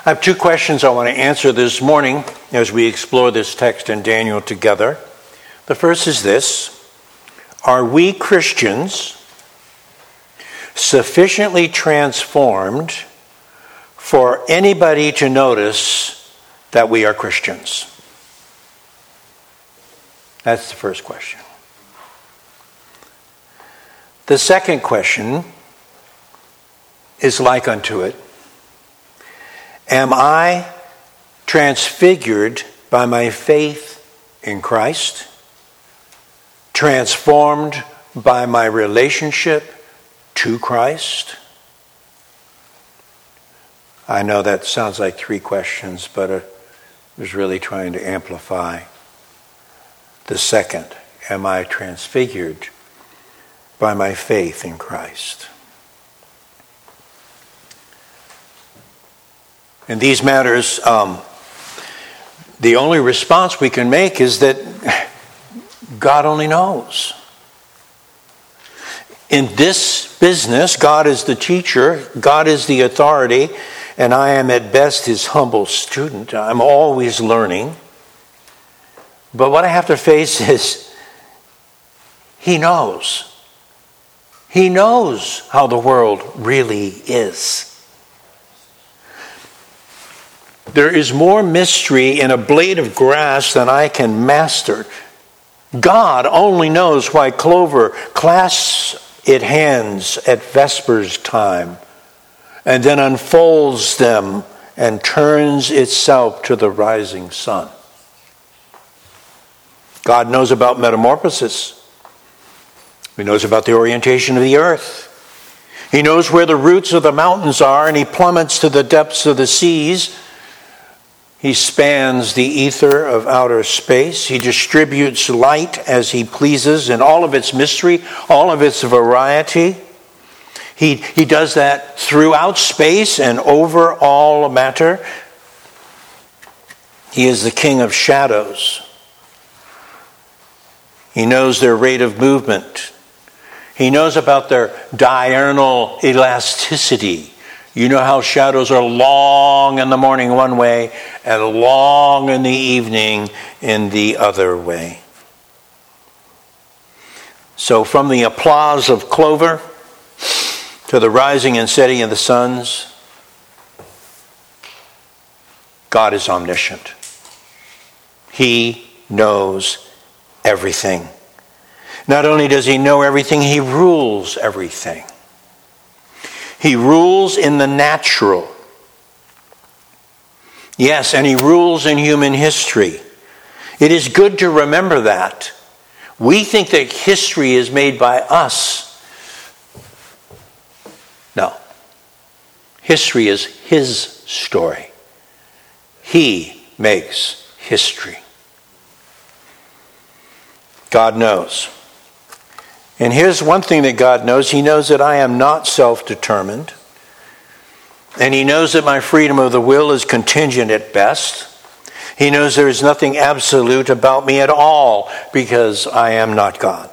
I have two questions I want to answer this morning as we explore this text in Daniel together. The first is this: are we Christians sufficiently transformed for anybody to notice that we are Christians? That's the first question. The second question is like unto it: am I transfigured by my faith in Christ? Transformed by my relationship to Christ? I know that sounds like three questions, but I was really trying to amplify the second. Am I transfigured by my faith in Christ? In these matters, the only response we can make is that God only knows. In this business, God is the teacher, God is the authority, and I am at best his humble student. I'm always learning. But what I have to face is, he knows. He knows how the world really is. There is more mystery in a blade of grass than I can master. God only knows why clover clasps its hands at vespers time and then unfolds them and turns itself to the rising sun. God knows about metamorphosis. He knows about the orientation of the earth. He knows where the roots of the mountains are, and he plummets to the depths of the seas. He spans the ether of outer space. He distributes light as he pleases in all of its mystery, all of its variety. He does that throughout space and over all matter. He is the king of shadows. He knows their rate of movement. He knows about their diurnal elasticity. You know how shadows are long in the morning one way and long in the evening in the other way. So from the applause of clover to the rising and setting of the suns, God is omniscient. He knows everything. Not only does he know everything, he rules everything. He rules in the natural. Yes, and he rules in human history. It is good to remember that. We think that history is made by us. No. History is his story. He makes history. God knows. And here's one thing that God knows. He knows that I am not self-determined. And he knows that my freedom of the will is contingent at best. He knows there is nothing absolute about me at all because I am not God.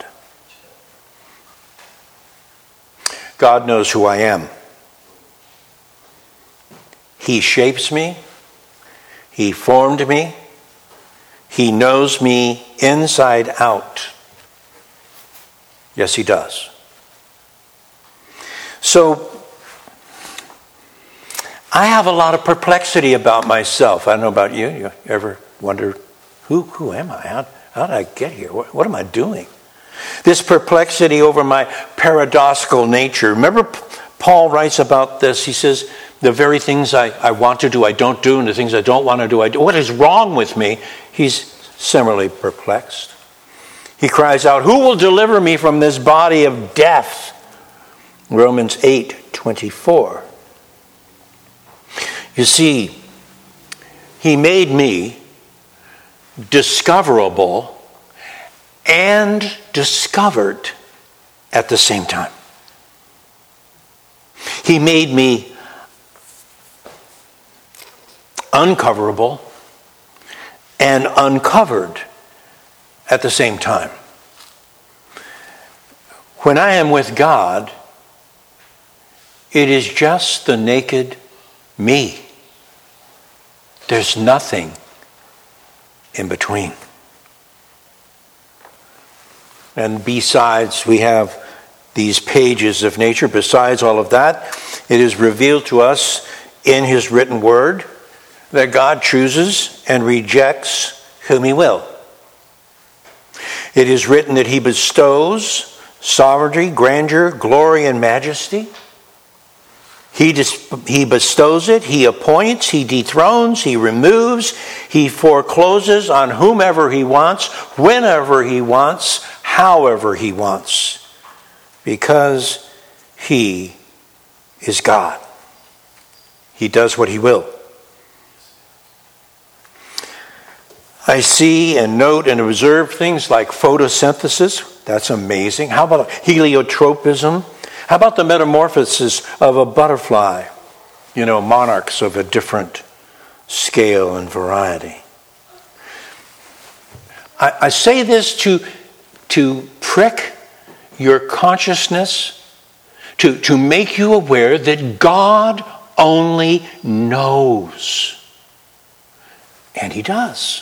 God knows who I am. He shapes me. He formed me. He knows me inside out. Yes, he does. So, I have a lot of perplexity about myself. I don't know about you. You ever wonder, who am I? How did I get here? What am I doing? This perplexity over my paradoxical nature. Remember, Paul writes about this. He says, the very things I want to do, I don't do, and the things I don't want to do, I do. What is wrong with me? He's similarly perplexed. He cries out, who will deliver me from this body of death? Romans 8:24. You see, he made me discoverable and discovered at the same time. He made me uncoverable and uncovered at the same time. When I am with God, it is just the naked me. There's nothing in between. And besides, we have these pages of nature. Besides all of that, it is revealed to us in his written word that God chooses and rejects whom he will. It is written that he bestows sovereignty, grandeur, glory, and majesty. He bestows it, he appoints, he dethrones, he removes, he forecloses on whomever he wants, whenever he wants, however he wants, because he is God. He does what he will. I see and note and observe things like photosynthesis. That's amazing. How about heliotropism? How about the metamorphosis of a butterfly? You know, monarchs of a different scale and variety. I say this to prick your consciousness, to make you aware that God only knows. And he does.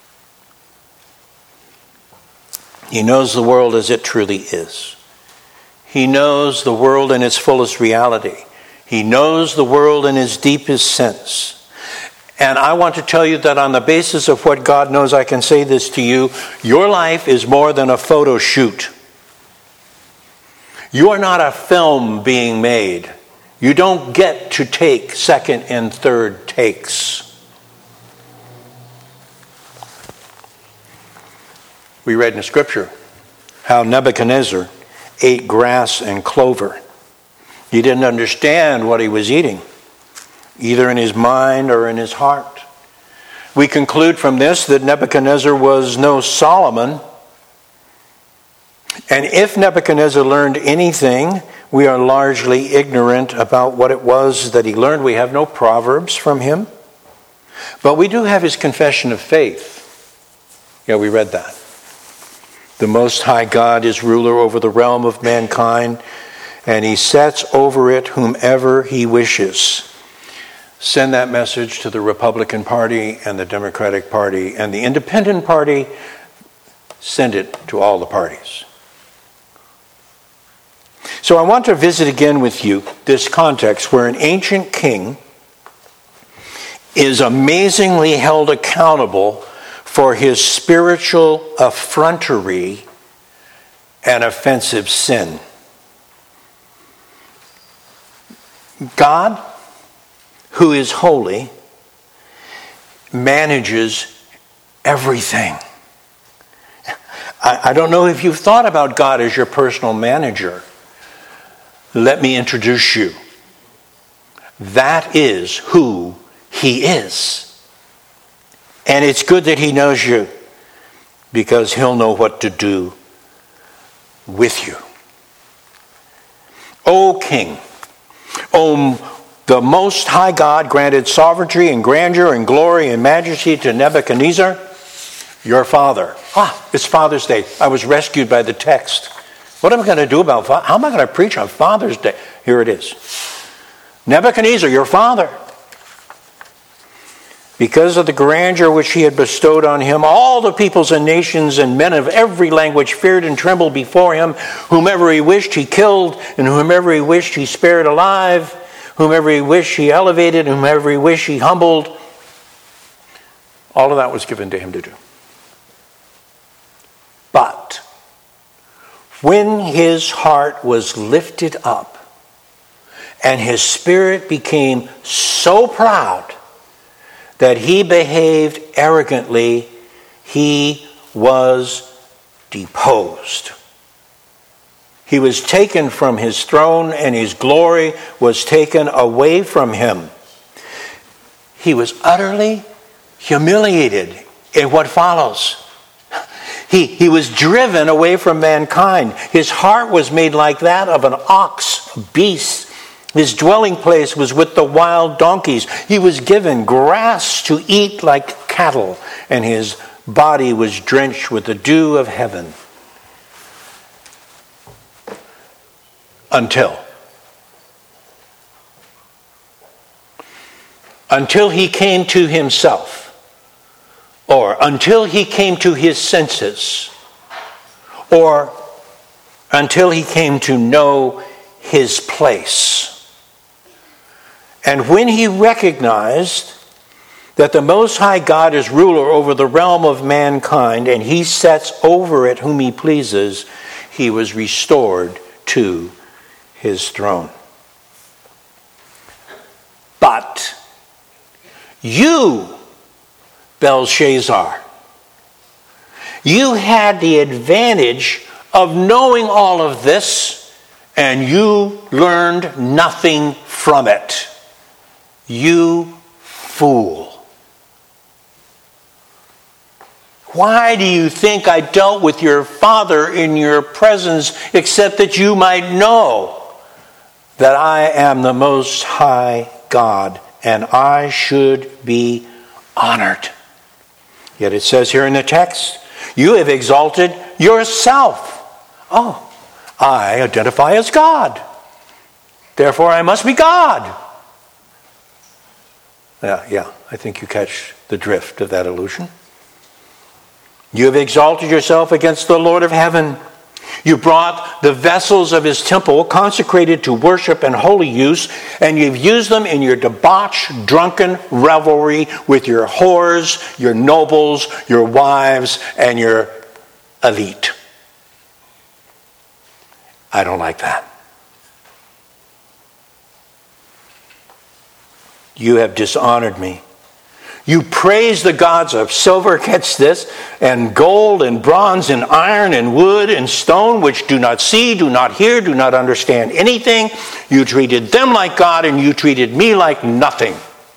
He knows the world as it truly is. He knows the world in its fullest reality. He knows the world in its deepest sense. And I want to tell you that on the basis of what God knows, I can say this to you. Your life is more than a photo shoot. You are not a film being made. You don't get to take second and third takes. We read in the scripture how Nebuchadnezzar ate grass and clover. He didn't understand what he was eating, either in his mind or in his heart. We conclude from this that Nebuchadnezzar was no Solomon. And if Nebuchadnezzar learned anything, we are largely ignorant about what it was that he learned. We have no proverbs from him. But we do have his confession of faith. Yeah, we read that. The Most High God is ruler over the realm of mankind, and he sets over it whomever he wishes. Send that message to the Republican Party and the Democratic Party and the Independent Party. Send it to all the parties. So I want to visit again with you this context where an ancient king is amazingly held accountable for his spiritual effrontery and offensive sin. God, who is holy, manages everything. I don't know if you've thought about God as your personal manager. Let me introduce you. That is who he is. And it's good that he knows you, because he'll know what to do with you. O King, the Most High God granted sovereignty and grandeur and glory and majesty to Nebuchadnezzar, your father. It's Father's Day. I was rescued by the text. What am I going to do about how am I going to preach on Father's Day? Here it is. Nebuchadnezzar, your father, because of the grandeur which he had bestowed on him, all the peoples and nations and men of every language feared and trembled before him. Whomever he wished he killed, and whomever he wished he spared alive. Whomever he wished he elevated, and whomever he wished he humbled. All of that was given to him to do. But when his heart was lifted up and his spirit became so proud that he behaved arrogantly, he was deposed. He was taken from his throne, and his glory was taken away from him. He was utterly humiliated in what follows. He was driven away from mankind. His heart was made like that of an ox, a beast. His dwelling place was with the wild donkeys. He was given grass to eat like cattle, and his body was drenched with the dew of heaven. Until until he came to himself, or until he came to his senses, or until he came to know his place. And when he recognized that the Most High God is ruler over the realm of mankind, and he sets over it whom he pleases, he was restored to his throne. But you, Belshazzar, you had the advantage of knowing all of this, and you learned nothing from it. You fool. Why do you think I dealt with your father in your presence, except that you might know that I am the Most High God, and I should be honored? Yet it says here in the text, you have exalted yourself. Oh, I identify as God. Therefore, I must be God. Yeah, I think you catch the drift of that illusion. You have exalted yourself against the Lord of heaven. You brought the vessels of his temple consecrated to worship and holy use, and you've used them in your debauched, drunken revelry with your whores, your nobles, your wives, and your elite. I don't like that. You have dishonored me. You praise the gods of silver, catch this, and gold and bronze and iron and wood and stone, which do not see, do not hear, do not understand anything. You treated them like God, and you treated me like nothing.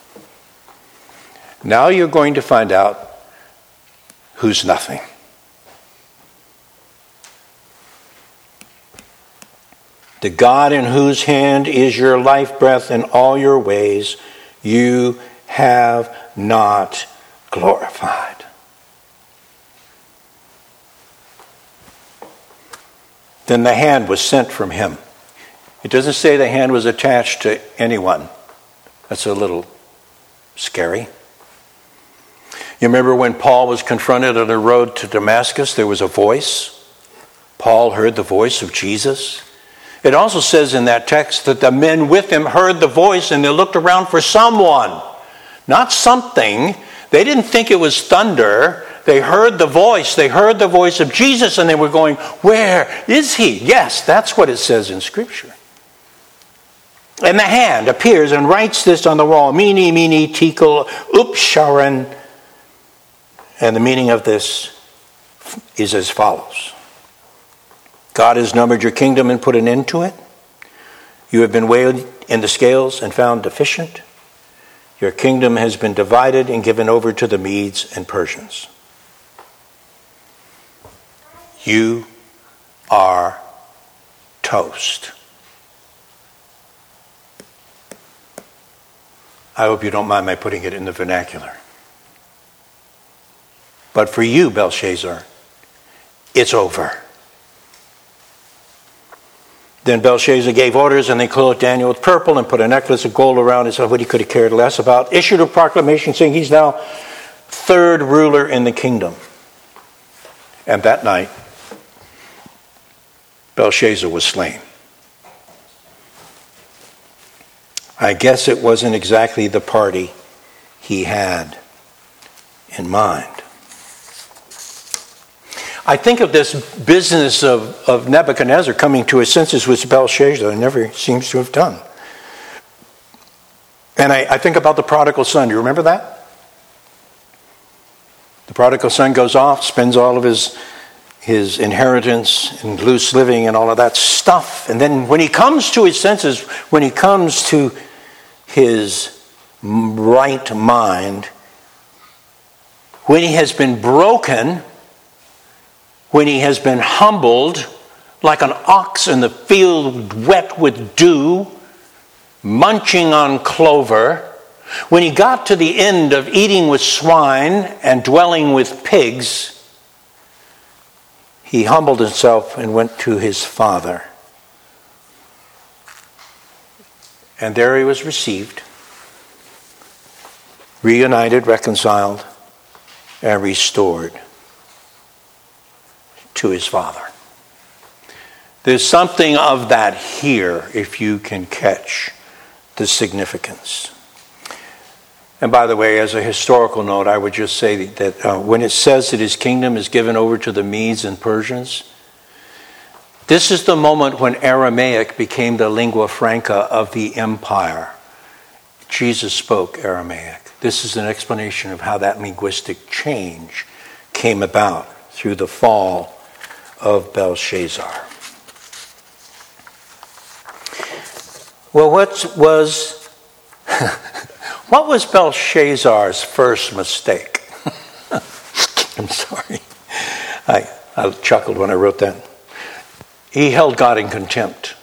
Now you're going to find out who's nothing. The God in whose hand is your life breath in all your ways, you have not glorified. Then the hand was sent from him. It doesn't say the hand was attached to anyone. That's a little scary. You remember when Paul was confronted on the road to Damascus, there was a voice. Paul heard the voice of Jesus. It also says in that text that the men with him heard the voice and they looked around for someone. Not something. They didn't think it was thunder. They heard the voice. They heard the voice of Jesus, and they were going, where is he? Yes, that's what it says in Scripture. And the hand appears and writes this on the wall, Mene, Mene, Tekel, Upsharan. And the meaning of this is as follows. God has numbered your kingdom and put an end to it. You have been weighed in the scales and found deficient. Your kingdom has been divided and given over to the Medes and Persians. You are toast. I hope you don't mind my putting it in the vernacular. But for you, Belshazzar, it's over. Then Belshazzar gave orders, and they clothed Daniel with purple and put a necklace of gold around his head, what he could have cared less about, issued a proclamation saying he's now third ruler in the kingdom. And that night, Belshazzar was slain. I guess it wasn't exactly the party he had in mind. I think of this business of Nebuchadnezzar coming to his senses, which Belshazzar never seems to have done. And I think about the prodigal son. Do you remember that? The prodigal son goes off, spends all of his inheritance and loose living and all of that stuff. And then when he comes to his senses, when he comes to his right mind, when he has been broken, when he has been humbled like an ox in the field wet with dew, munching on clover, when he got to the end of eating with swine and dwelling with pigs, he humbled himself and went to his father. And there he was received reunited, reconciled, and restored to his Father. There's something of that here, if you can catch the significance. And by the way, as a historical note, I would just say that when it says that his kingdom is given over to the Medes and Persians, this is the moment when Aramaic became the lingua franca of the empire. Jesus spoke Aramaic. This is an explanation of how that linguistic change came about through the fall of Belshazzar. Well, what was Belshazzar's first mistake? I'm sorry. I chuckled when I wrote that. He held God in contempt.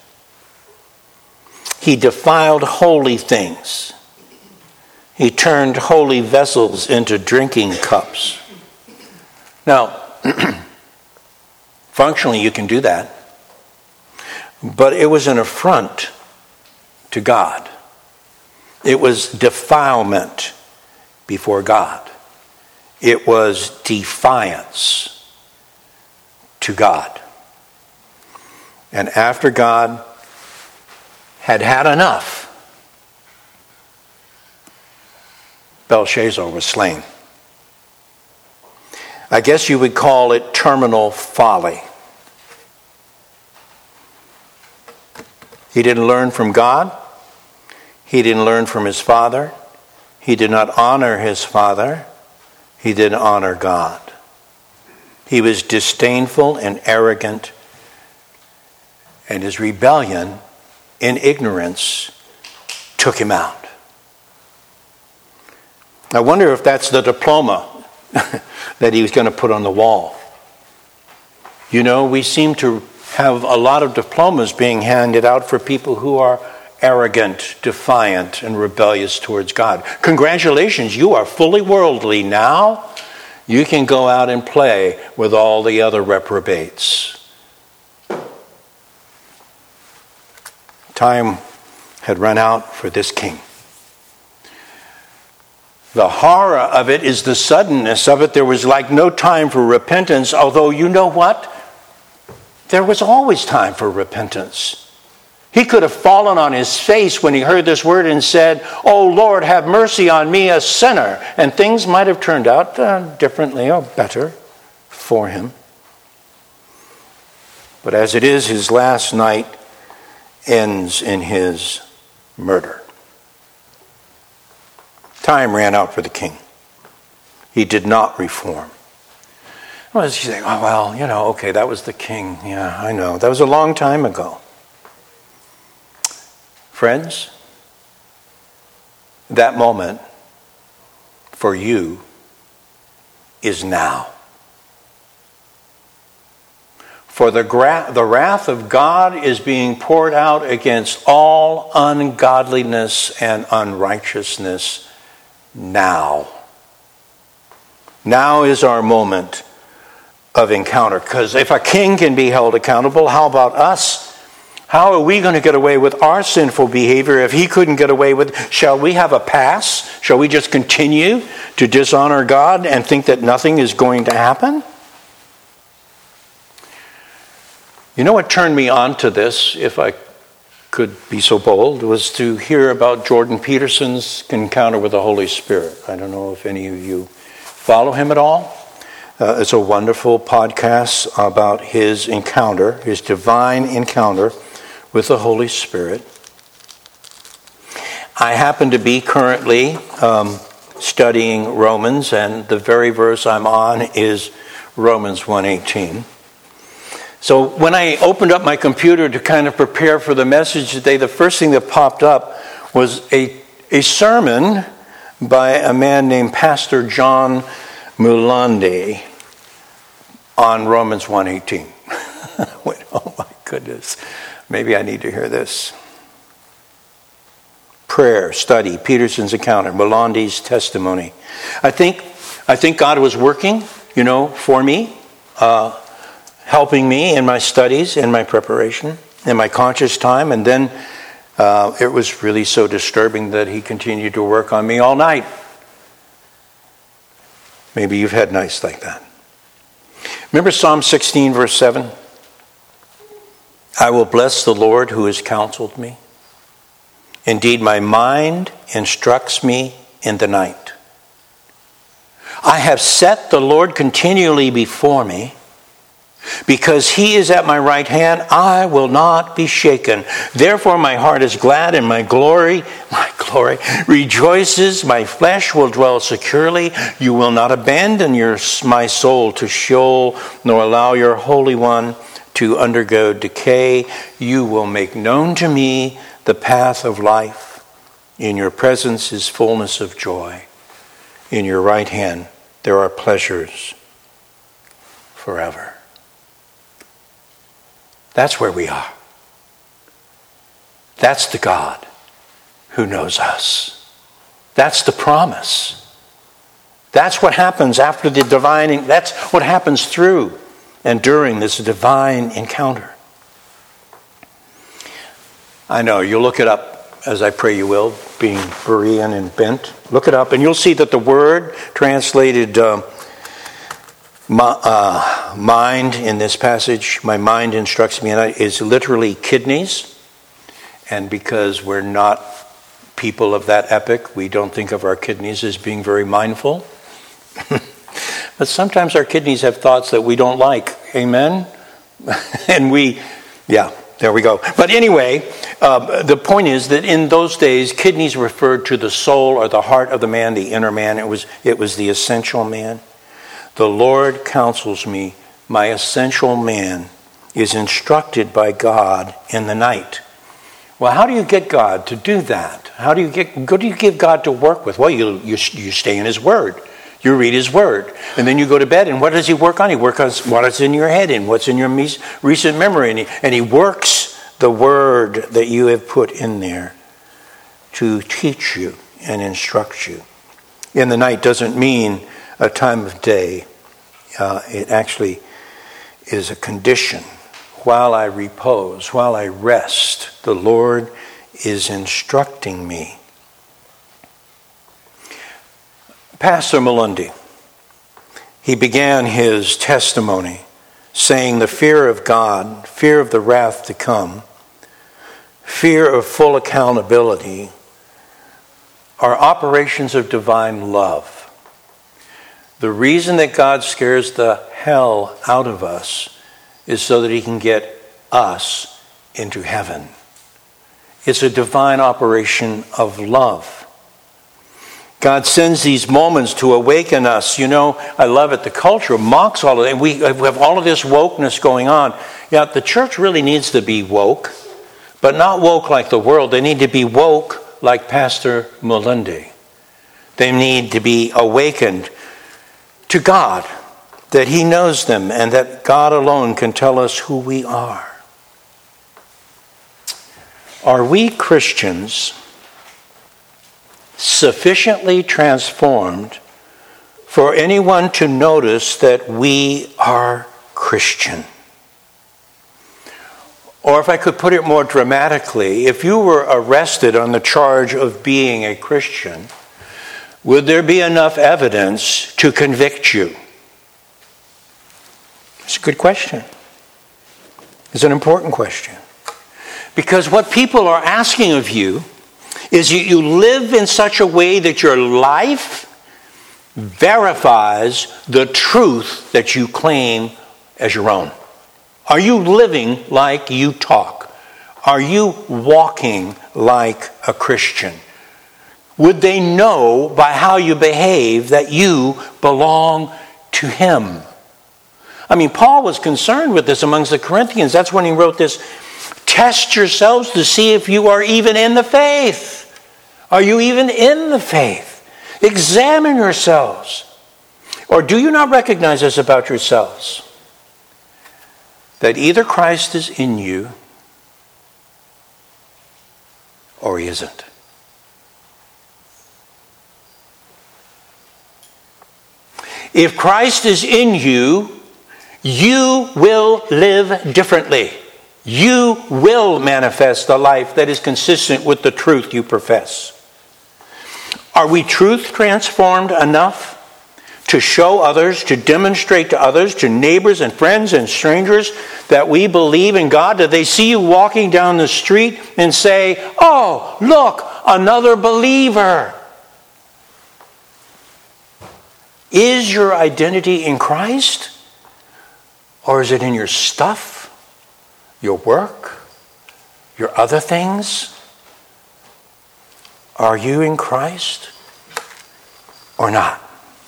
He defiled holy things. He turned holy vessels into drinking cups. Now, functionally you can do that, but it was an affront to God. It was defilement before God. It was defiance to God. And after God had had enough, Belshazzar was slain. I guess you would call it terminal folly. He didn't learn from God. He didn't learn from his father. He did not honor his father. He didn't honor God. He was disdainful and arrogant, and his rebellion in ignorance took him out. I wonder if that's the diploma that he was going to put on the wall. You know, we seem to have a lot of diplomas being handed out for people who are arrogant, defiant, and rebellious towards God. Congratulations, you are fully worldly now. You can go out and play with all the other reprobates. Time had run out for this king. The horror of it is the suddenness of it. There was like no time for repentance, although you know what? There was always time for repentance. He could have fallen on his face when he heard this word and said, "Oh Lord, have mercy on me, a sinner." And things might have turned out differently or better for him. But as it is, his last night ends in his murder. Time ran out for the king. He did not reform. Well, you say, "Oh, well, you know, okay, that was the king." Yeah, I know. That was a long time ago. Friends, that moment for you is now. For the wrath of God is being poured out against all ungodliness and unrighteousness now. Now is our moment of encounter. Because if a king can be held accountable, how about us? How are we going to get away with our sinful behavior if he couldn't get away with? Shall we have a pass? Shall we just continue to dishonor God and think that nothing is going to happen? You know what turned me on to this, if I could be so bold, was to hear about Jordan Peterson's encounter with the Holy Spirit. I don't know if any of you follow him at all. It's a wonderful podcast about his encounter, his divine encounter with the Holy Spirit. I happen to be currently studying Romans, and the very verse I'm on is Romans 1:18. So when I opened up my computer to kind of prepare for the message today, the first thing that popped up was a sermon by a man named Pastor John Mulandi on Romans 1:18. I went, oh my goodness, maybe I need to hear this. Prayer, study, Peterson's encounter, Mulandi's testimony. I think God was working, for me, helping me in my studies, in my preparation, in my conscious time, and then it was really so disturbing that he continued to work on me all night. Maybe you've had nights like that. Remember Psalm 16, verse 7? I will bless the Lord who has counseled me. Indeed, my mind instructs me in the night. I have set the Lord continually before me. Because he is at my right hand, I will not be shaken. Therefore my heart is glad and my glory rejoices. My flesh will dwell securely. You will not abandon my soul to Sheol, nor allow your Holy One to undergo decay. You will make known to me the path of life. In your presence is fullness of joy. In your right hand there are pleasures forever. That's where we are. That's the God who knows us. That's the promise. That's what happens after the divine, that's what happens through and during this divine encounter. I know, you'll look it up, as I pray you will, being Berean and bent. Look it up and you'll see that the word translated mind in this passage, my mind instructs me, is literally kidneys. And because we're not people of that epoch, we don't think of our kidneys as being very mindful. But sometimes our kidneys have thoughts that we don't like. Amen? And there we go. But anyway, the point is that in those days, kidneys referred to the soul or the heart of the man, the inner man. It was the essential man. The Lord counsels me. My essential man is instructed by God in the night. Well, how do you get God to do that? What do you give God to work with? Well, you stay in his word. You read his word. And then you go to bed, and what does he work on? He works on what is in your head and what's in your recent memory. And he works the word that you have put in there to teach you and instruct you. In the night doesn't mean a time of day. It actually is a condition. While I repose, while I rest, the Lord is instructing me. Pastor Malundi, he began his testimony saying the fear of God, fear of the wrath to come, fear of full accountability are operations of divine love. The reason that God scares the hell out of us is so that he can get us into heaven. It's a divine operation of love. God sends these moments to awaken us. You know, I love it. The culture mocks all of it. We have all of this wokeness going on. Yeah, the church really needs to be woke, but not woke like the world. They need to be woke like Pastor Malundi. They need to be awakened to God, that he knows them and that God alone can tell us who we are. Are we Christians sufficiently transformed for anyone to notice that we are Christian? Or if I could put it more dramatically, if you were arrested on the charge of being a Christian, would there be enough evidence to convict you? It's a good question. It's an important question. Because what people are asking of you is you live in such a way that your life verifies the truth that you claim as your own. Are you living like you talk? Are you walking like a Christian? Would they know by how you behave that you belong to him? I mean, Paul was concerned with this amongst the Corinthians. That's when he wrote this, test yourselves to see if you are even in the faith. Are you even in the faith? Examine yourselves. Or do you not recognize this about yourselves? That either Christ is in you or he isn't. If Christ is in you, you will live differently. You will manifest a life that is consistent with the truth you profess. Are we truth transformed enough to show others, to demonstrate to others, to neighbors and friends and strangers that we believe in God? Do they see you walking down the street and say, "Oh, look, another believer"? Is your identity in Christ? Or is it in your stuff, your work, your other things? Are you in Christ or not?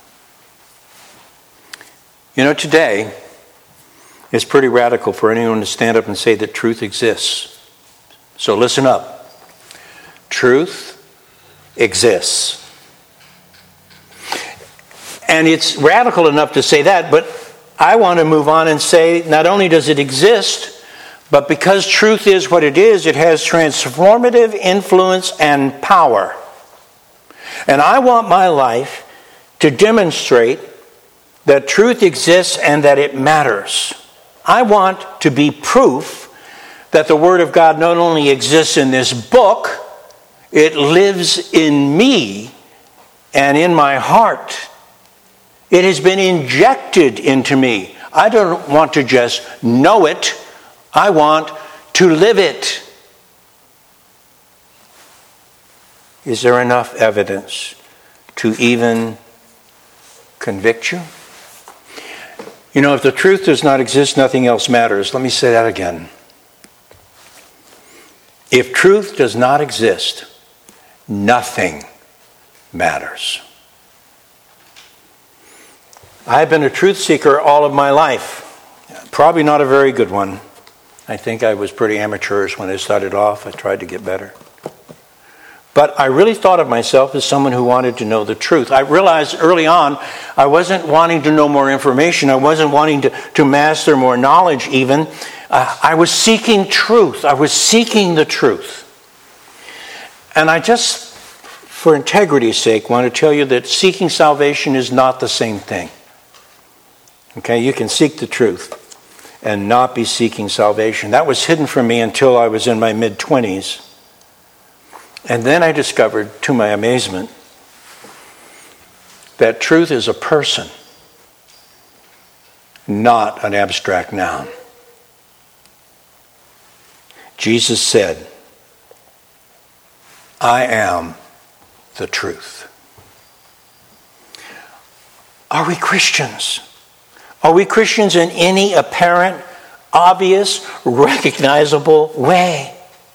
You know, today, it's pretty radical for anyone to stand up and say that truth exists. So listen up. Truth exists. And it's radical enough to say that, but I want to move on and say not only does it exist, but because truth is what it is, it has transformative influence and power. And I want my life to demonstrate that truth exists and that it matters. I want to be proof that the Word of God not only exists in this book, it lives in me and in my heart. It has been injected into me. I don't want to just know it. I want to live it. Is there enough evidence to even convict you? You know, if the truth does not exist, nothing else matters. Let me say that again. If truth does not exist, nothing matters. I've been a truth seeker all of my life. Probably not a very good one. I think I was pretty amateurish when I started off. I tried to get better. But I really thought of myself as someone who wanted to know the truth. I realized early on I wasn't wanting to know more information. I wasn't wanting to master more knowledge even. I was seeking truth. I was seeking the truth. And I just, for integrity's sake, want to tell you that seeking salvation is not the same thing. Okay, you can seek the truth and not be seeking salvation. That was hidden from me until I was in my mid-20s. And then I discovered, to my amazement, that truth is a person, not an abstract noun. Jesus said, "I am the truth." Are we Christians? Are we Christians in any apparent, obvious, recognizable way?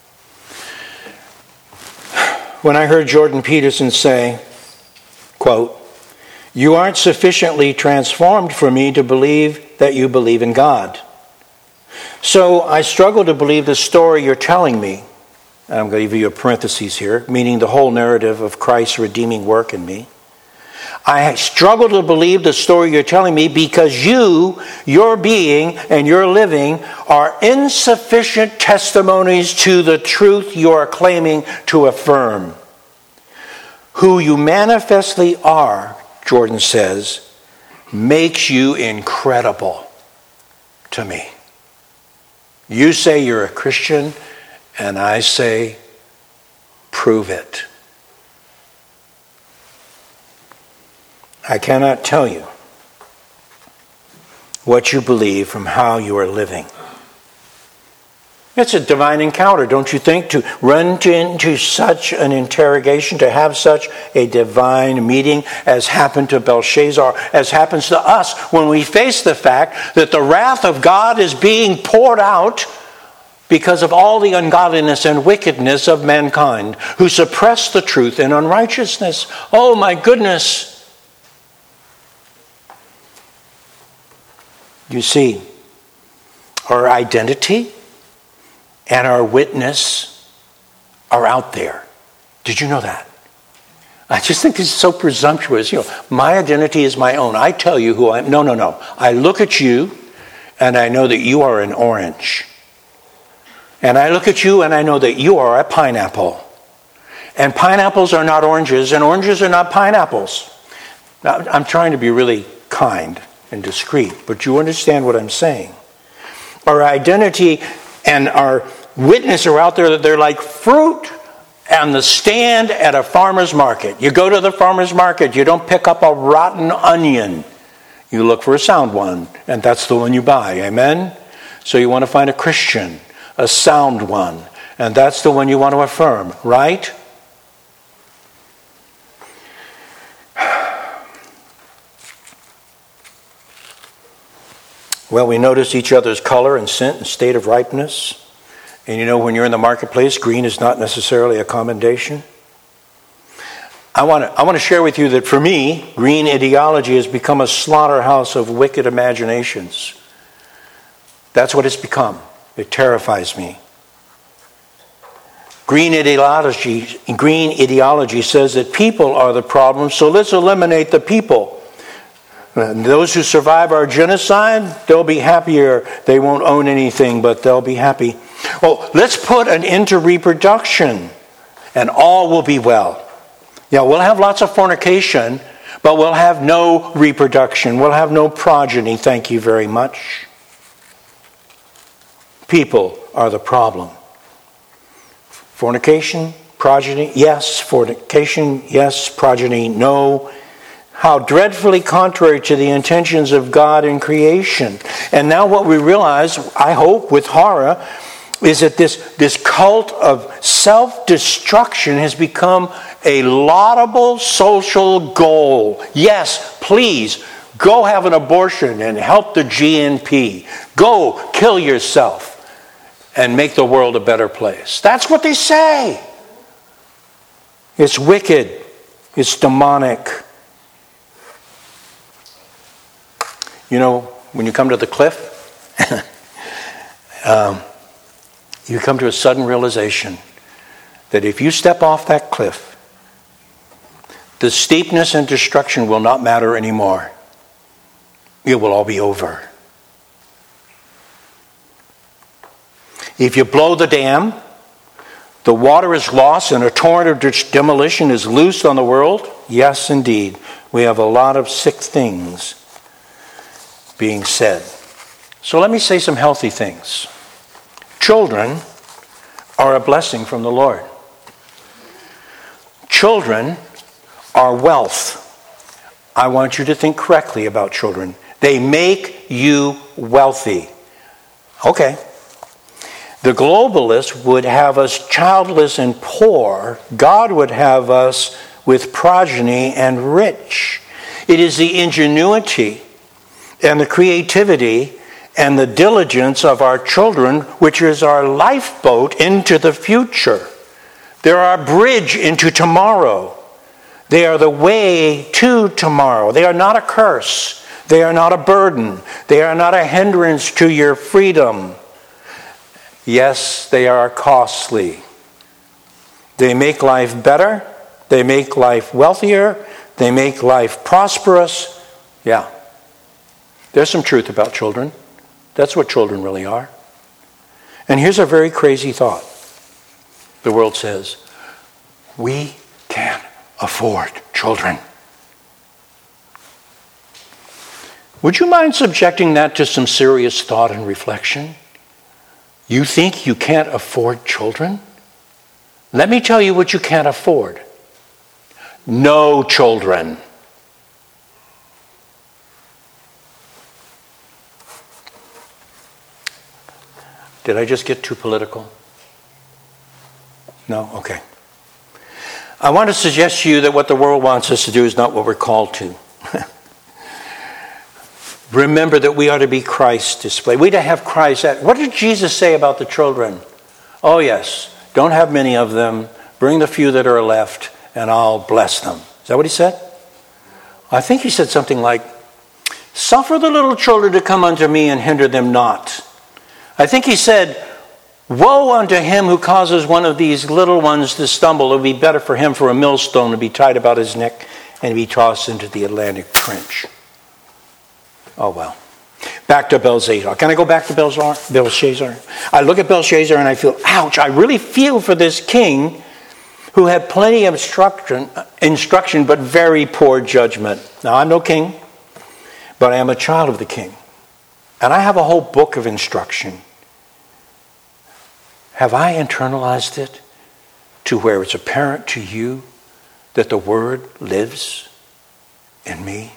When I heard Jordan Peterson say, quote, "You aren't sufficiently transformed for me to believe that you believe in God. So I struggle to believe the story you're telling me." And I'm going to give you a parenthesis here, meaning the whole narrative of Christ's redeeming work in me. "I struggle to believe the story you're telling me because your being, and your living are insufficient testimonies to the truth you are claiming to affirm. Who you manifestly are," Jordan says, "makes you incredible to me." You say you're a Christian, and I say, prove it. I cannot tell you what you believe from how you are living. It's a divine encounter, don't you think, to run into such an interrogation, to have such a divine meeting as happened to Belshazzar, as happens to us when we face the fact that the wrath of God is being poured out because of all the ungodliness and wickedness of mankind who suppress the truth in unrighteousness. Oh my goodness. You see, our identity and our witness are out there. Did you know that? I just think this is so presumptuous. You know, my identity is my own. I tell you who I am. No. I look at you and I know that you are an orange. And I look at you and I know that you are a pineapple. And pineapples are not oranges, and oranges are not pineapples. Now, I'm trying to be really kind and discreet, but you understand what I'm saying. Our identity and our witness are out there that they're like fruit and the stand at a farmer's market. You go to the farmer's market, you don't pick up a rotten onion. You look for a sound one, and that's the one you buy. Amen? So you want to find a Christian, a sound one, and that's the one you want to affirm, right? Well, we notice each other's color and scent and state of ripeness. And you know, when you're in the marketplace, green is not necessarily a commendation. I want to share with you that for me, green ideology has become a slaughterhouse of wicked imaginations. That's what it's become. It terrifies me. Green ideology says that people are the problem, so let's eliminate the people. And those who survive our genocide, they'll be happier. They won't own anything, but they'll be happy. Well, let's put an end to reproduction, and all will be well. Yeah, we'll have lots of fornication, but we'll have no reproduction. We'll have no progeny, thank you very much. People are the problem. Fornication, progeny, yes. Fornication, yes. Progeny, no. How dreadfully contrary to the intentions of God in creation. And now what we realize, I hope, with horror, is that this cult of self-destruction has become a laudable social goal. Yes, please, go have an abortion and help the GNP. Go kill yourself and make the world a better place. That's what they say. It's wicked. It's demonic. You know, when you come to the cliff, you come to a sudden realization that if you step off that cliff, the steepness and destruction will not matter anymore. It will all be over. If you blow the dam, the water is lost and a torrent of demolition is loosed on the world. Yes, indeed. We have a lot of sick things being said. So let me say some healthy things. Children are a blessing from the Lord. Children are wealth. I want you to think correctly about children. They make you wealthy. Okay. The globalists would have us childless and poor. God would have us with progeny and rich. It is the ingenuity and the creativity and the diligence of our children which is our lifeboat into the future. They're our bridge into tomorrow. They are the way to tomorrow. They are not a curse. They are not a burden. They are not a hindrance to your freedom. Yes, they are costly. They make life better. They make life wealthier. They make life prosperous. Yeah. There's some truth about children. That's what children really are. And here's a very crazy thought. The world says, we can't afford children. Would you mind subjecting that to some serious thought and reflection? You think you can't afford children? Let me tell you what you can't afford. No children. Did I just get too political? No? Okay. I want to suggest to you that what the world wants us to do is not what we're called to. Remember that we are to be Christ displayed. We are to have Christ. What did Jesus say about the children? Oh yes, don't have many of them. Bring the few that are left and I'll bless them. Is that what he said? I think he said something like, suffer the little children to come unto me and hinder them not. I think he said, woe unto him who causes one of these little ones to stumble. It would be better for him for a millstone to be tied about his neck and to be tossed into the Atlantic trench. Oh well. Back to Belshazzar. Can I go back to Belshazzar? I look at Belshazzar and I feel, ouch, I really feel for this king who had plenty of instruction but very poor judgment. Now I'm no king, but I am a child of the king. And I have a whole book of instruction. Have I internalized it? to where it's apparent to you that the Word lives in me?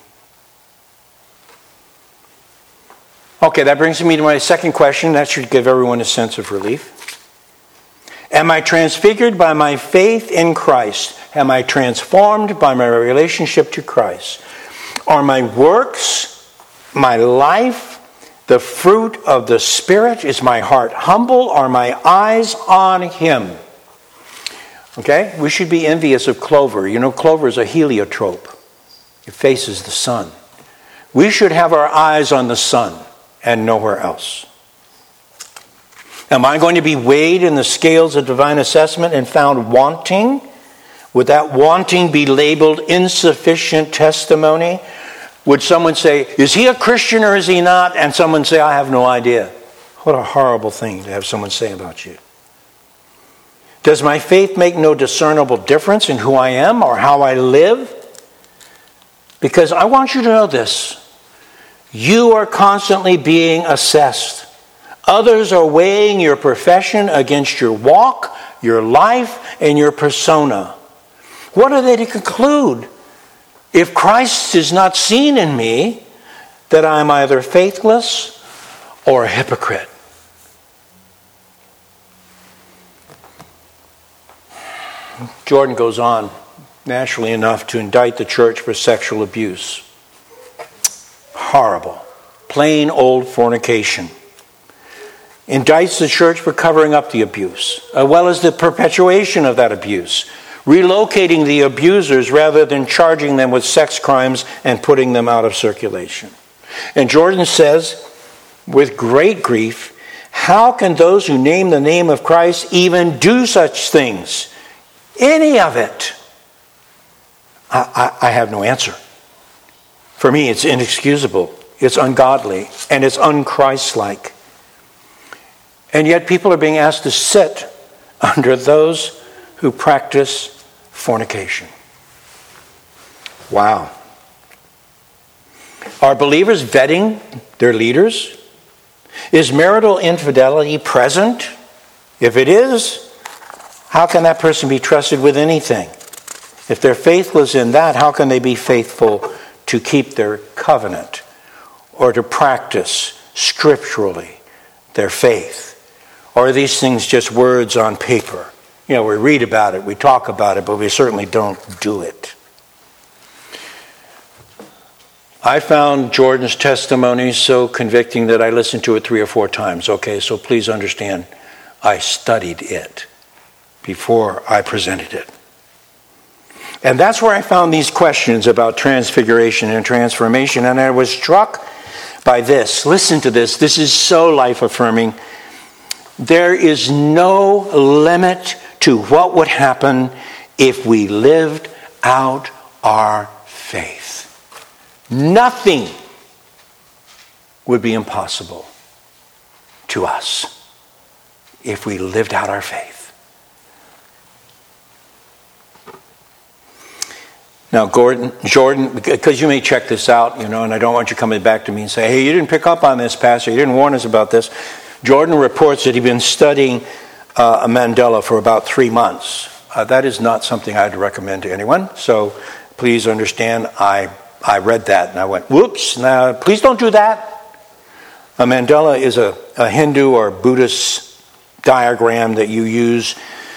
Okay, that brings me to my second question. That should give everyone a sense of relief. Am I transfigured by my faith in Christ? Am I transformed by my relationship to Christ? Are my works, my life, the fruit of the Spirit? Is my heart humble? Are my eyes on Him? Okay, we should be envious of clover. You know, clover is a heliotrope. It faces the sun. We should have our eyes on the sun and nowhere else. Am I going to be weighed in the scales of divine assessment and found wanting? Would that wanting be labeled insufficient testimony? Would someone say, is he a Christian or is he not? And someone say, I have no idea. What a horrible thing to have someone say about you. Does my faith make no discernible difference in who I am or how I live? Because I want you to know this. You are constantly being assessed. Others are weighing your profession against your walk, your life, and your persona. What are they to conclude? If Christ is not seen in me, that I'm either faithless or a hypocrite. Jordan goes on, naturally enough, to indict the church for sexual abuse. Horrible. Plain old fornication. Indicts the church for covering up the abuse, as well as the perpetuation of that abuse, relocating the abusers rather than charging them with sex crimes and putting them out of circulation. And Jordan says, with great grief, how can those who name the name of Christ even do such things? Any of it. I have no answer. For me, it's inexcusable, it's ungodly, and it's un-Christ-like. And yet people are being asked to sit under those who practice fornication. Wow. Are believers vetting their leaders? Is marital infidelity present? If it is, how can that person be trusted with anything? If they're faithless in that, how can they be faithful to keep their covenant or to practice scripturally their faith? Or are these things just words on paper? You know, we read about it, we talk about it, but we certainly don't do it. I found Jordan's testimony so convicting that I listened to it 3 or 4 times. Okay, so please understand, I studied it before I presented it. And that's where I found these questions about transfiguration and transformation, and I was struck by this. Listen to this. This is so life-affirming. There is no limit to what would happen if we lived out our faith. Nothing would be impossible to us if we lived out our faith. Now, Jordan, because you may check this out, and I don't want you coming back to me and say, hey, you didn't pick up on this, Pastor, you didn't warn us about this. Jordan reports that he'd been studying Mandela for about 3 months. That is not something I'd recommend to anyone. So please understand, I read that and I went, whoops, now please don't do that. Mandela is a Hindu or Buddhist diagram that you use,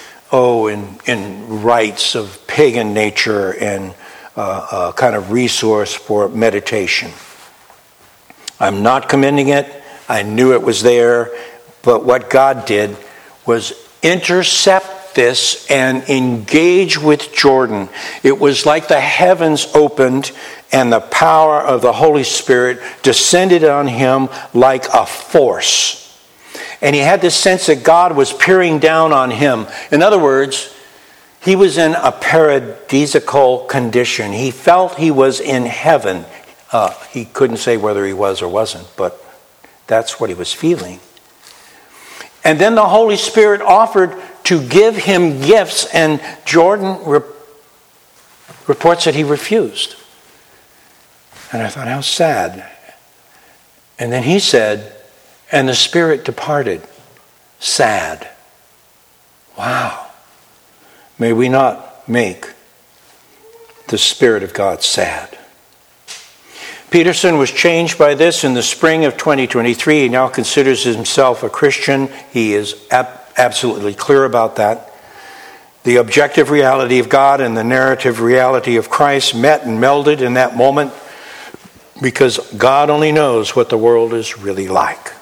in rites of pagan nature and a kind of resource for meditation. I'm not commending it. I knew it was there, but what God did was intercept this and engage with Jordan. It was like the heavens opened and the power of the Holy Spirit descended on him like a force. And he had this sense that God was peering down on him. In other words, he was in a paradisical condition. He felt he was in heaven. He couldn't say whether he was or wasn't, but that's what he was feeling. And then the Holy Spirit offered to give him gifts, and Jordan reports that he refused. And I thought, how sad. And then he said, and the Spirit departed. Sad. Wow. May we not make the Spirit of God sad. Peterson was changed by this in the spring of 2023. He now considers himself a Christian. He is absolutely clear about that. The objective reality of God and the narrative reality of Christ met and melded in that moment because God only knows what the world is really like.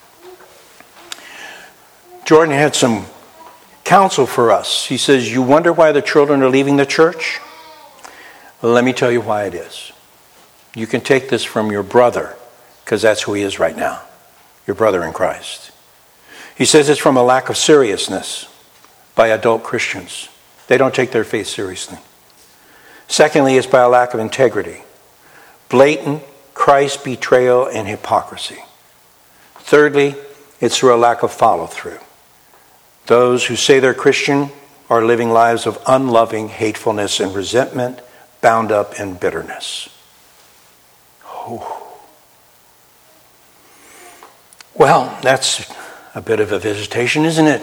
Jordan had some counsel for us. He says, you wonder why the children are leaving the church? Well, let me tell you why it is. You can take this from your brother, because that's who he is right now, your brother in Christ. He says it's from a lack of seriousness by adult Christians. They don't take their faith seriously. Secondly, it's by a lack of integrity, blatant Christ betrayal and hypocrisy. Thirdly, it's through a lack of follow-through. Those who say they're Christian are living lives of unloving hatefulness and resentment, bound up in bitterness. Oh. Well, that's a bit of a visitation, isn't it?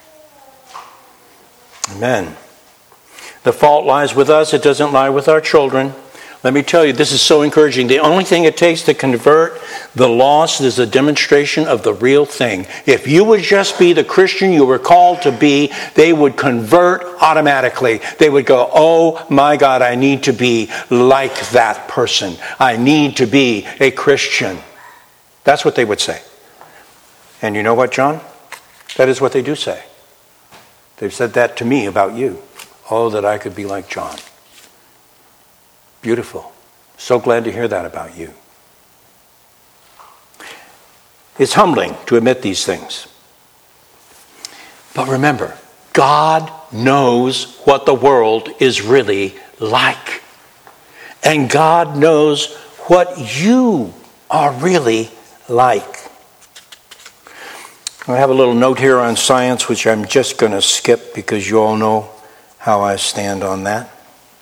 Amen. The fault lies with us. It doesn't lie with our children. Let me tell you, this is so encouraging. The only thing it takes to convert the lost is a demonstration of the real thing. If you would just be the Christian you were called to be, they would convert automatically. They would go, oh my God, I need to be like that person. I need to be a Christian. That's what they would say. And you know what, John? That is what they do say. They've said that to me about you. Oh, that I could be like John. Beautiful. So glad to hear that about you. It's humbling to admit these things. But remember, God knows what the world is really like. And God knows what you are really like. I have a little note here on science, which I'm just going to skip because you all know how I stand on that.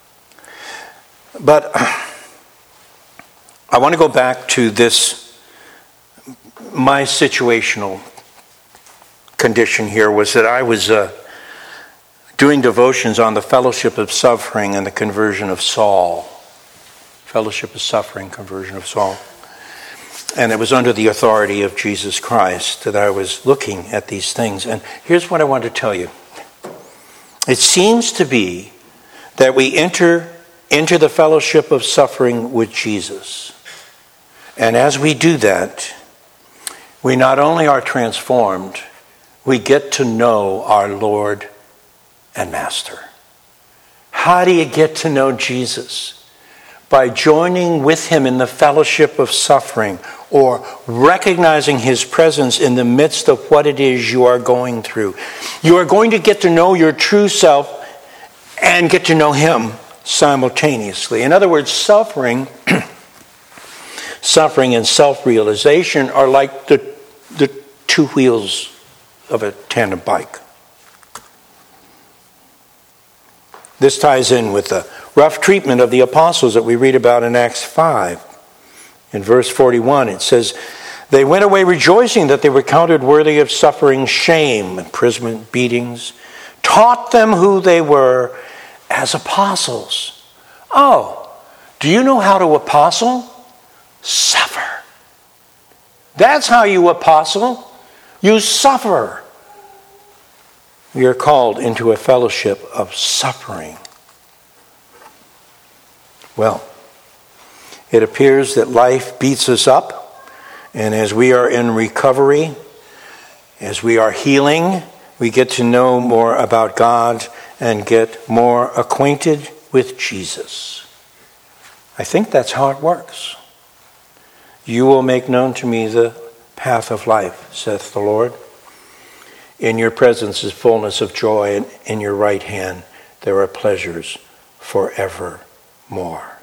But I want to go back to this. My situational condition here was that I was doing devotions on the fellowship of suffering and the conversion of Saul. Fellowship of suffering, conversion of Saul. And it was under the authority of Jesus Christ that I was looking at these things. And here's what I want to tell you. It seems to be that we enter into the fellowship of suffering with Jesus. And as we do that, we not only are transformed, we get to know our Lord and Master. How do you get to know Jesus? By joining with him in the fellowship of suffering, or recognizing his presence in the midst of what it is you are going through. You are going to get to know your true self and get to know him simultaneously. In other words, suffering and self-realization are like the two wheels of a tandem bike. This ties in with the rough treatment of the apostles that we read about in Acts 5. In verse 41, it says, they went away rejoicing that they were counted worthy of suffering shame, imprisonment, beatings, taught them who they were as apostles. Oh, do you know how to apostle? Suffer. That's how you apostle. You suffer. We are called into a fellowship of suffering. Well, it appears that life beats us up, and as we are in recovery, as we are healing, we get to know more about God and get more acquainted with Jesus. I think that's how it works. You will make known to me the path of life, saith the Lord. In your presence is fullness of joy, and in your right hand there are pleasures forevermore.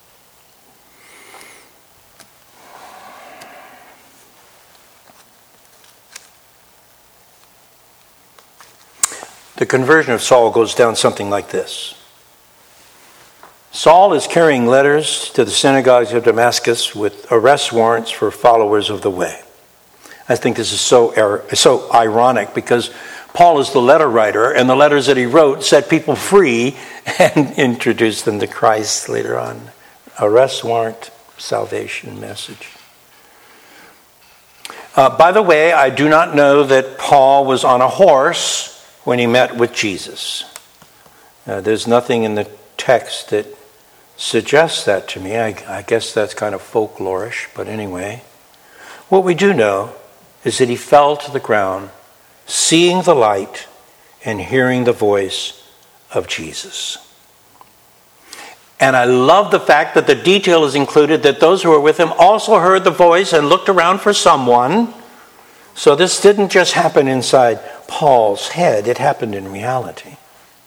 The conversion of Saul goes down something like this. Saul is carrying letters to the synagogues of Damascus with arrest warrants for followers of the way. I think this is so ironic because Paul is the letter writer, and the letters that he wrote set people free and introduced them to Christ later on. Arrest warrant, salvation message. By the way, I do not know that Paul was on a horse when he met with Jesus. There's nothing in the text that suggests that to me. I guess that's kind of folklorish, but anyway. What we do know is that he fell to the ground, seeing the light and hearing the voice of Jesus. And I love the fact that the detail is included that those who were with him also heard the voice and looked around for someone. So this didn't just happen inside Paul's head, it happened in reality.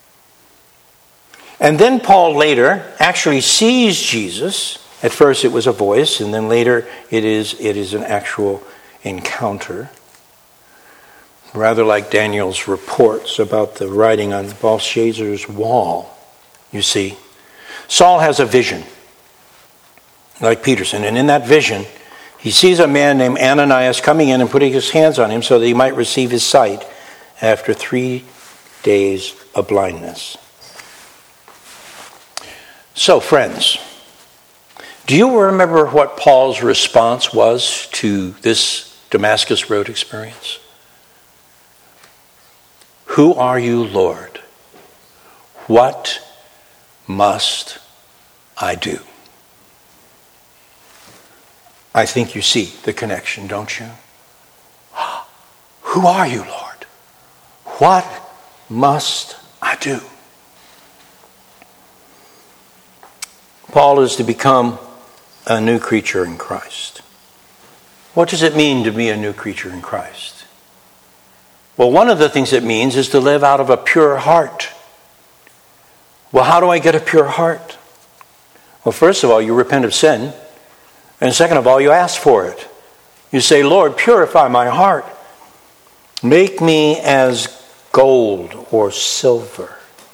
And then Paul later actually sees Jesus. At first it was a voice, and then later it is an actual encounter. Rather like Daniel's reports about the writing on Belshazzar's wall. You see, Saul has a vision, like Peterson, and in that vision, he sees a man named Ananias coming in and putting his hands on him so that he might receive his sight after 3 days of blindness. So, friends, do you remember what Paul's response was to this Damascus Road experience? Who are you, Lord? What must I do? I think you see the connection, don't you? Who are you, Lord? What must I do? Paul is to become a new creature in Christ. What does it mean to be a new creature in Christ? Well, one of the things it means is to live out of a pure heart. Well, how do I get a pure heart? Well, first of all, you repent of sin. And second of all, you ask for it. You say, Lord, purify my heart. Make me as gold or silver.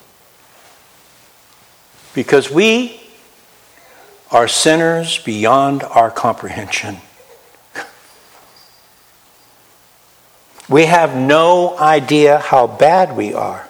Because we are sinners beyond our comprehension. We have no idea how bad we are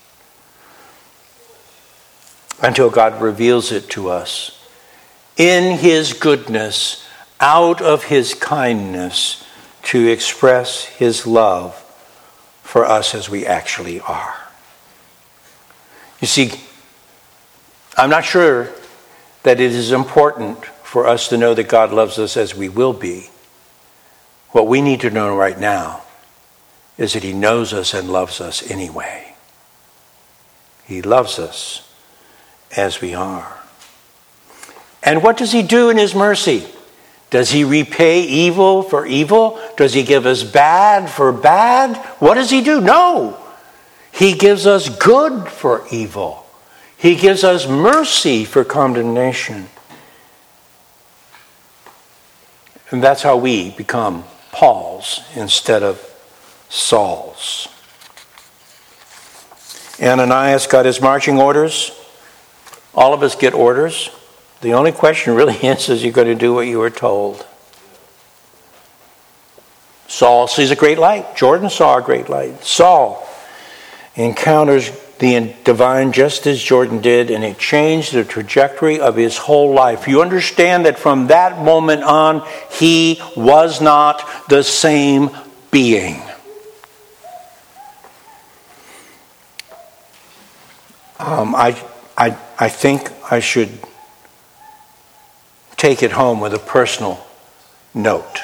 until God reveals it to us in His goodness, out of His kindness, to express His love for us as we actually are. You see, I'm not sure that it is important for us to know that God loves us as we will be. What we need to know right now is that He knows us and loves us anyway. He loves us as we are. And what does He do in His mercy? Does He repay evil for evil? Does He give us bad for bad? What does He do? No. He gives us good for evil. He gives us mercy for condemnation. And that's how we become Paul's instead of Saul's. Ananias got his marching orders. All of us get orders. The only question really is you're going to do what you were told. Saul sees a great light. Jordan saw a great light. Saul encounters the divine just as Jordan did, and it changed the trajectory of his whole life. You understand that from that moment on, he was not the same being. I think I should take it home with a personal note.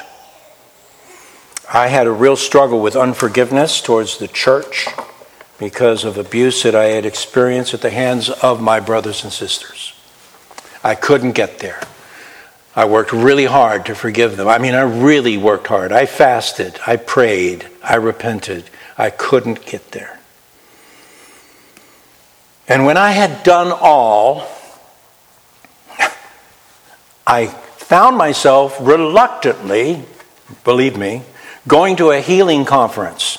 I had a real struggle with unforgiveness towards the church because of abuse that I had experienced at the hands of my brothers and sisters. I couldn't get there. I worked really hard to forgive them. I really worked hard. I fasted. I prayed. I repented. I couldn't get there. And when I had done all, I found myself reluctantly, believe me, going to a healing conference.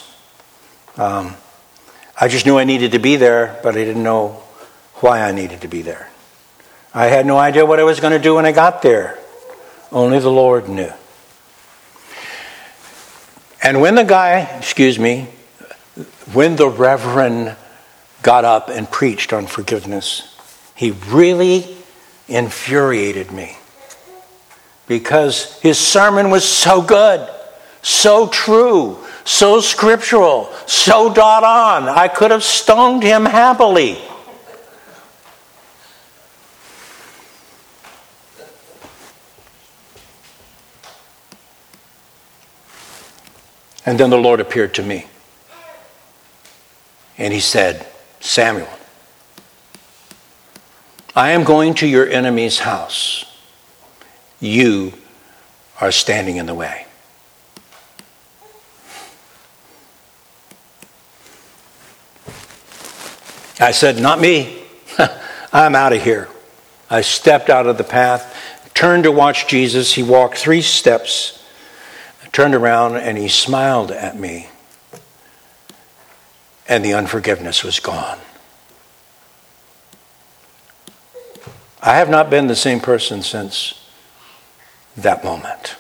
I just knew I needed to be there, but I didn't know why I needed to be there. I had no idea what I was going to do when I got there. Only the Lord knew. And when the guy, when the Reverend got up and preached on forgiveness, he really infuriated me because his sermon was so good, so true, so scriptural, so dot on. I could have stoned him happily. And then the Lord appeared to me. And he said, Samuel, I am going to your enemy's house. You are standing in the way. I said, not me. I'm out of here. I stepped out of the path, turned to watch Jesus. He walked 3 steps, turned around, and he smiled at me. And the unforgiveness was gone. I have not been the same person since that moment.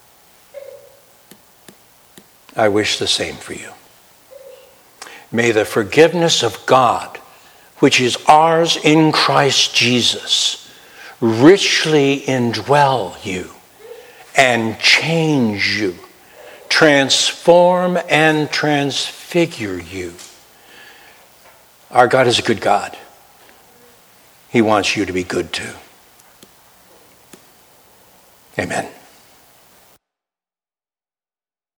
I wish the same for you. May the forgiveness of God, which is ours in Christ Jesus, richly indwell you and change you, transform and transfigure you. Our God is a good God. He wants you to be good too. Amen.